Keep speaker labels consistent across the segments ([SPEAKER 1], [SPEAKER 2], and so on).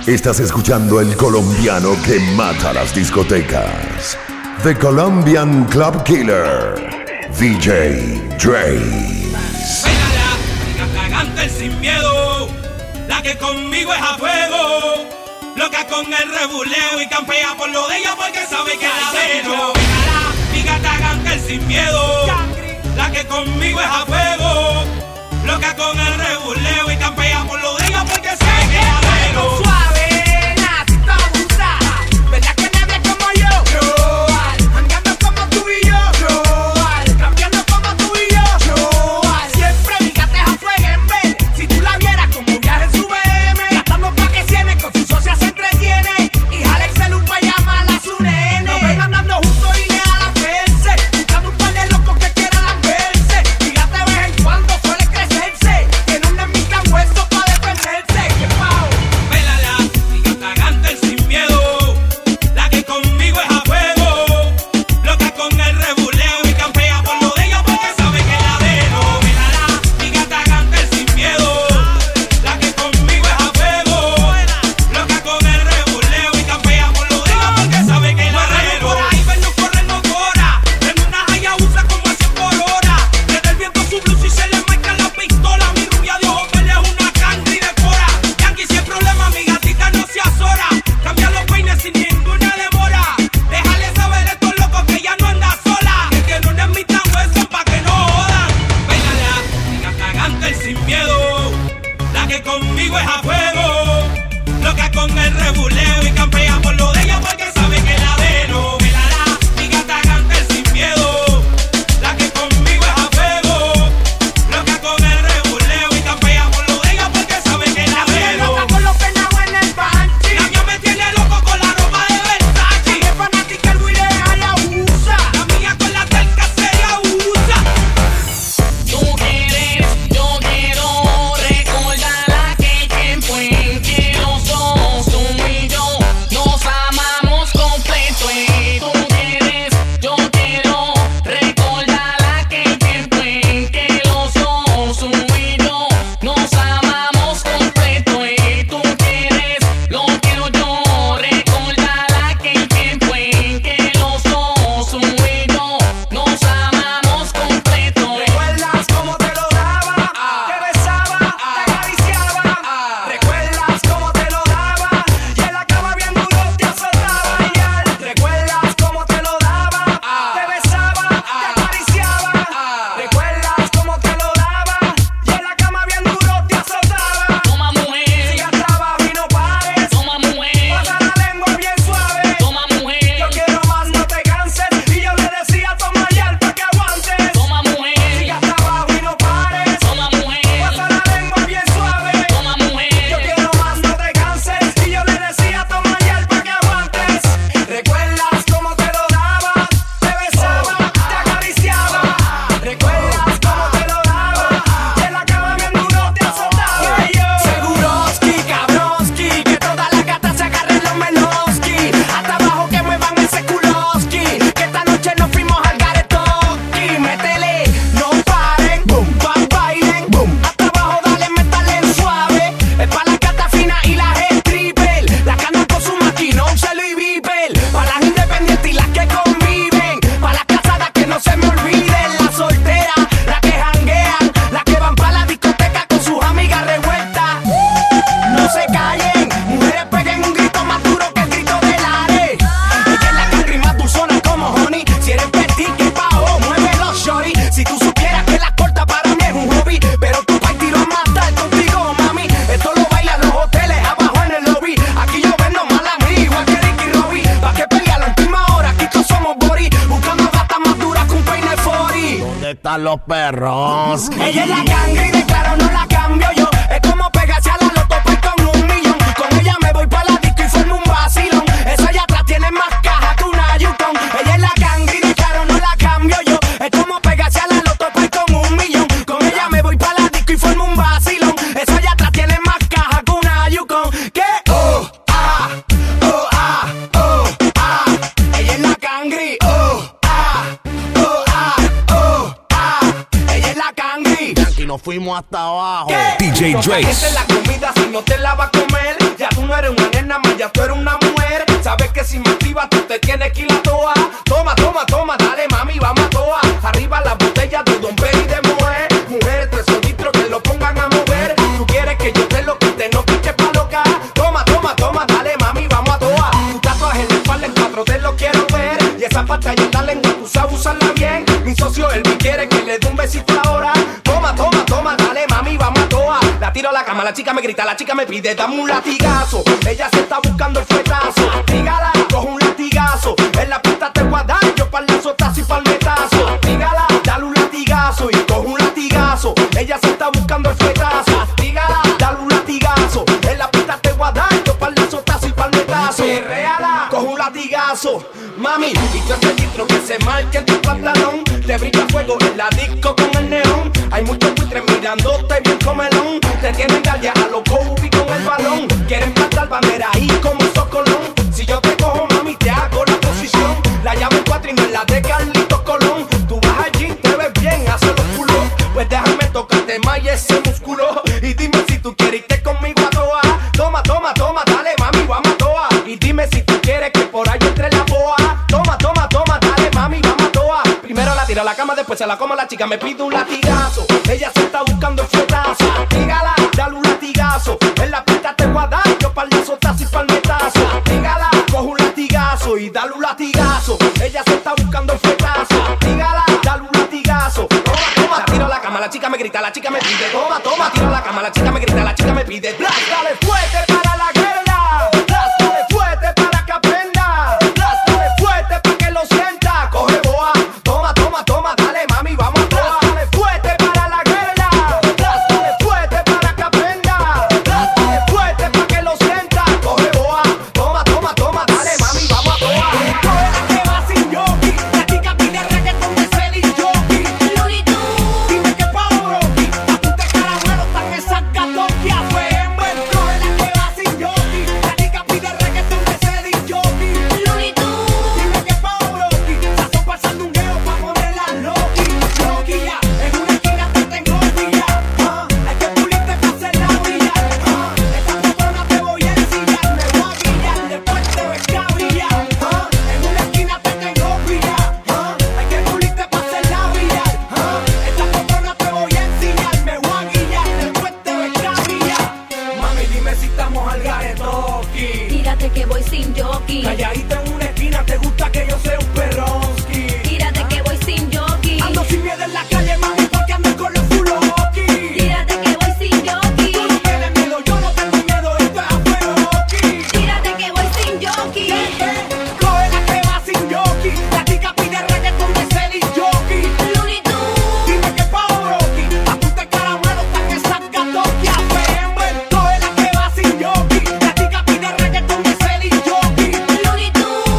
[SPEAKER 1] Estás escuchando el colombiano que mata las discotecas. The Colombian Club Killer, DJ Dre.
[SPEAKER 2] Bailala, diga canta sin miedo, la que conmigo es a fuego, loca con el rebuleo y campea por lo de ella porque sabe que la dejo. Bailala, diga canta sin miedo, la que conmigo es a fuego, loca con el rebuleo y campea por lo de ella porque sabe que la dejo.
[SPEAKER 3] Los perros.
[SPEAKER 4] Ella es la ganga y de claro no la cambio yo. Es como pegarse a la loto pues con 1 millón. Con ella me voy pa' la disco y formo un vacilón. Eso allá atrás tiene más caja que una Yukon. Ella es la ganga y de claro no la cambio yo. Es como pegarse a la loto pues con 1 millón. Con ella me voy pa' la disco y formo un vacilón. Eso allá atrás tiene más caja que una Yukon. ¿Qué? Oh, ah, oh, ah, oh, ah. Ella es la cangri. Oh, ah, oh, ah, oh, ah. Ella es la cangri.
[SPEAKER 3] Y nos fuimos hasta abajo.
[SPEAKER 4] ¿Qué?
[SPEAKER 1] DJ
[SPEAKER 4] No
[SPEAKER 1] Dre.
[SPEAKER 4] calientes la comida si no te la va a comer. Ya tú no eres una nena nada más, ya tú eres una mujer. Sabes que si me activas tú te tienes que ir a toa. Toma, toma, toma, dale mami, vamos a toa. Arriba las botellas de Don Perry y de Moe. Mujeres, 3 litros que lo pongan a mover. Tú quieres que yo te lo quite, no piches pa' loca. Toma, toma, toma, dale mami, vamos a toa. Tu tatuaje en la espalda en 4D lo quiero ver. Y esa pantalla en la lengua tú sabes usarla bien. Mi socio Elvi quiere que le dé un besito ahora. Toma, toma, toma, dale mami, vamos a toa. La tiro a la cama, la chica me grita, la chica me pide, dame un latigazo. Ella se está buscando el fuetazo. Dígala, coge un latigazo. En la pista te voy a dar, yo pa'l lazotazo y pa'l metazo. Dígala, dale un latigazo y coge un latigazo. Ella se está buscando el fuetazo. Dígala, dale un latigazo. En la pista te voy a dar, yo pa'l lazotazo y pa'l metazo. Perréala, coge un latigazo. Mami, y tú ese litro que se marque en tu pantalón. Te brilla fuego en la disco con el neón. Hay muchos buitres mirándote bien comelón. Te tienen galia a los Kobe con el balón. Quieren plantar bandera ahí como Socolón. Si yo te cojo mami te hago la posición. La llave 4 y no es la de Carlitos Colón. Tú vas allí, te ves bien, hace los culos. Pues déjame tocarte más y ese músculo. Y dime si tú quieres irte conmigo a toa. Toma, toma, toma, dale mami, vamos a toa. Y dime si tú quieres que por ahí entre la boa. Toma, toma, toma, dale mami, vamos a toa. Primero la tira a la cama, después se la como la chica me pide un latigazo. Ella se está buscando el fuetazo. Dígala, dale un latigazo. En la pista te voy a dar, yo pa'l lazotazo y pa'l metazo. Dígala, coge un latigazo y dale un latigazo. Ella se está buscando el fuetazo. Dígala, dale un latigazo. Toma, toma, la tiro a la cama, la chica me grita, la chica me pide. Toma, toma, tiro a la cama, la chica me grita, la chica me pide. Dale fuerte para la guerra. Dale fuerte para que aprenda. Dale fuerte para que lo sienta. Coge boa. Toma, toma, toma, dale mami, vamos a toa. Dale fuerte para la guerra. Dale fuerte para que aprenda. Dale fuerte para que lo sienta. Coge boa. Toma, toma, toma, dale mami, vamos a toa. Coge la que va sin yoki. La chica pide reggaetón de Celine Jockey. Looney Tunes. Dime que pa' Orochi. A tu te caramelo están esas gatoquias. Coge la que va sin yoki. La chica pide reggaetón de Celine Jockey. Looney Tunes. Dime que pa' Orochi. Sazón pa'l sandungueo pa' ponerla Loki. Loki ya. En una esquina te tengo ya. Hay que pulirte pa' hacerla brillar. Esta fotona te voy a ensillar. Me voy a guillar, después te ves cabrillar. En una esquina te tengo ya. Hay que pulirte pa' hacerla brillar. Esta fotona te voy a ensillar. Me voy a guillar, después te ves cabrillar. Mami, dime si estamos al garetoki.
[SPEAKER 5] Tírate que voy sin jockey.
[SPEAKER 4] Calladita en una esquina, te gusta que yo sea un perronski.
[SPEAKER 5] Tírate que voy sin jockey.
[SPEAKER 4] Ando sin miedo en la calle, mami, porque ando con los fuloki.
[SPEAKER 5] Tírate que voy sin jockey.
[SPEAKER 4] Tú no tienes miedo, yo no tengo miedo, esto es a fuego, Rocky.
[SPEAKER 5] Tírate que voy sin jockey.
[SPEAKER 4] Coge la que va sin jockey. La chica pide reggaetón de Celine Jockey.
[SPEAKER 5] Looney Tunes.
[SPEAKER 4] Dime que pa' Orochi. A tu te caramelo están esas gatoquias. Coge la que va sin jockey. La chica pide reggaetón de Celine Jockey.
[SPEAKER 5] Looney Tunes.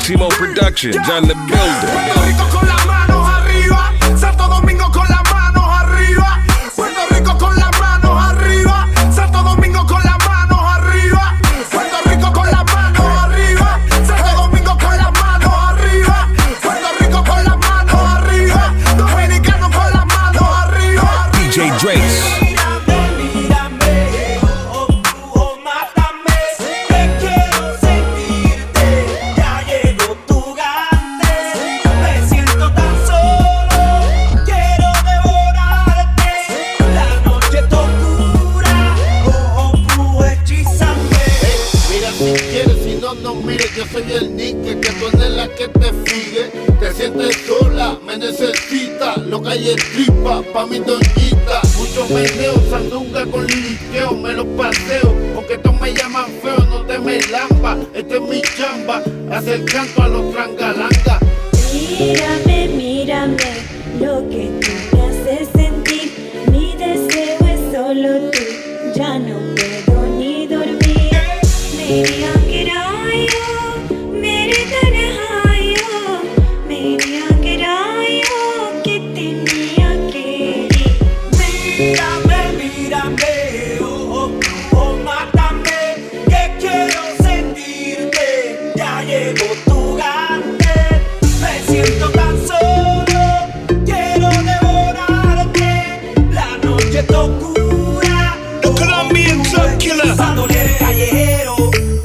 [SPEAKER 6] Maximo Productions on the building.
[SPEAKER 4] Puerto Rico con las manos arriba, Santo Domingo con las manos arriba. Puerto Rico con las manos arriba, Santo Domingo con las manos arriba. Puerto Rico con las manos arriba, Santo Domingo con las manos arriba. Puerto Rico con las manos arriba, Dominicano con las manos arriba.
[SPEAKER 6] DJ Drace.
[SPEAKER 7] Yo soy el Nique, que tú eres la que te sigue. Te sientes sola, me necesita. Lo que hay es tripa, pa' mi doñita. Mucho meneo, sandunga con liriqueo. Me los paseo, aunque todos me llaman feo. No te me lamba, esta es mi chamba. Hacer canto a los trangalangas.
[SPEAKER 8] Mírame, mírame, lo que tú me haces sentir. Mi deseo es solo tú, ya no puedo ni dormir. मेरी आंखें रायों, मेरे तन्हाइयों, मेरी आंखें रायों, कितनी अकेली.
[SPEAKER 4] Mírame, mírame, oh, oh, oh, mátame, que quiero sentirte. Ya llegó tu gante, me siento tan solo, quiero devorarte. La noche está oscura,
[SPEAKER 6] The Colombian Drug Killer.
[SPEAKER 4] dándole el callejero.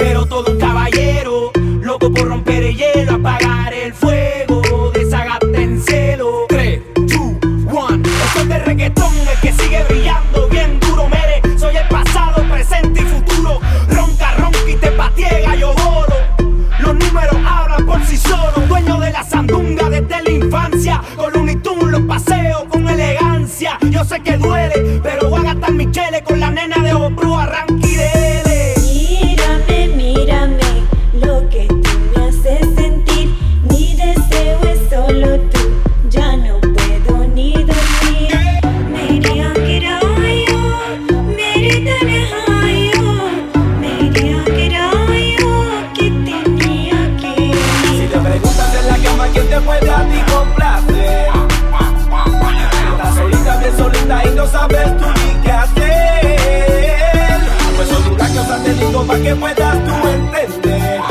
[SPEAKER 4] Por romper el hielo, apagar el fuego, desagaste en celo. 3, 2, 1. Esto es de reggaetón, el que sigue brillando bien duro. Mere, soy el pasado, presente y futuro. Ronca, ronca y te patiega, yo bolo. Los números hablan por sí solos. Dueño de la sandunga desde la infancia. Con Looney Tunes los paseo con elegancia. Yo sé que duele, pero voy a gastar mi chele con la nena de Obru, arranque y dele.
[SPEAKER 8] Mírame, mírame, lo que sentir, mi deseo es solo tú, ya no puedo ni dormir. मेरी आंखें रायों, मेरे तन्हाइयों, मेरी आंखें रायों, कितनी अकेली.
[SPEAKER 4] Si te preguntas en la cama quién te puede a ti complacer, estás solita, bien solita y no sabes tú ni qué hacer. Pues son huracanes satélitos para que puedas tú entender.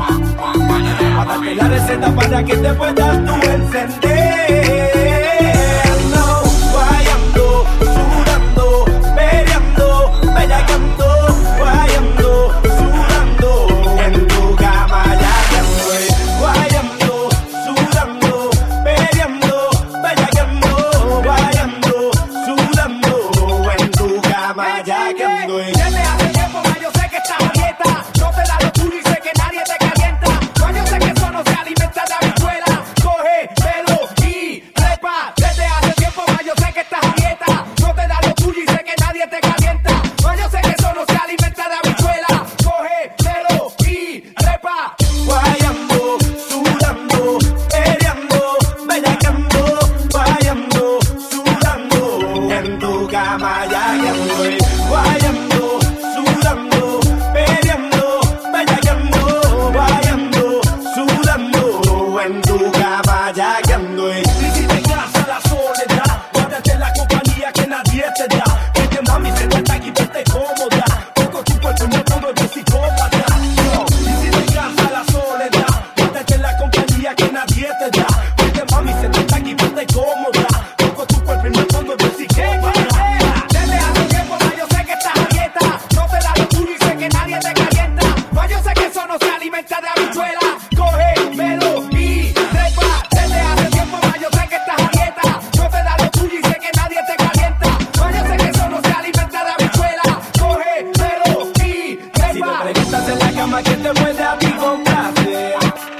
[SPEAKER 4] Darte la receta para que te puedas tú encender. No, guayando, sudando, peleando, bellaqueando, guayando, sudando, en tu cama ya que estoy. Guayando, sudando, peleando, bellaqueando, guayando, sudando, en tu cama ya que estoy. Desde hace tiempo más yo sé que estás a dieta, no te da lo tuyo y sé que nadie te calienta. Yo sé que eso no se alimenta de habichuela. Coge, pelo y trepa. Desde hace tiempo más yo sé que estás a dieta. No te da lo tuyo y sé que nadie te calienta. Yo sé que eso no se alimenta de habichuela. Coge, pelo y trepa. Guayando, sudando, peleando, bellaqueando, guayando, sudando, en tu cama ya que estoy. Guayando, sudando, peleando, bellaqueando, guayando, sudando, en tu cama ya que ando. Y si te cansa la soledad, guárdate la compañía que nadie te da. Que mami se trata y vete cómoda, toco tu cuerpo no todo de psicópata. Y si te cansa la soledad, guárdate la compañía que nadie te da. Que mami se trata y vete cómoda, toco tu cuerpo no todo de psicópata. Desde hace tiempo más yo sé que estás a dieta, no te da lo tuyo y sé que nadie te calienta. Más yo sé que eso no se alimenta de habichuela. Coge, pelo y trepa. Desde hace tiempo más yo sé que estás a dieta, no te da lo tuyo y sé que nadie te calienta. Más yo sé que eso no se alimenta de habichuela. Coge, pelo y trepa. Si te preguntas en la cama quién te puede a ti complacer,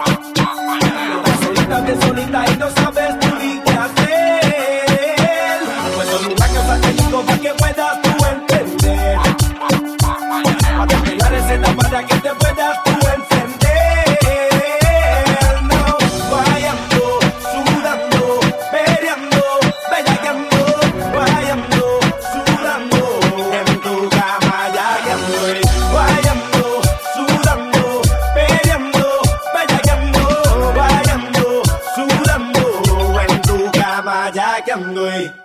[SPEAKER 4] estás solita, bien solita y no sabes tú ni qué hacer. Pues son huracanes satélitos para que puedas tú entender. Darte la receta para que te puedas tú encender. No, guayando, sudando, peleando, bellaqueando, guayando, sudando, en tu cama ya que estoy. Guayando, sudando, peleando, bellaqueando, bellaqueando,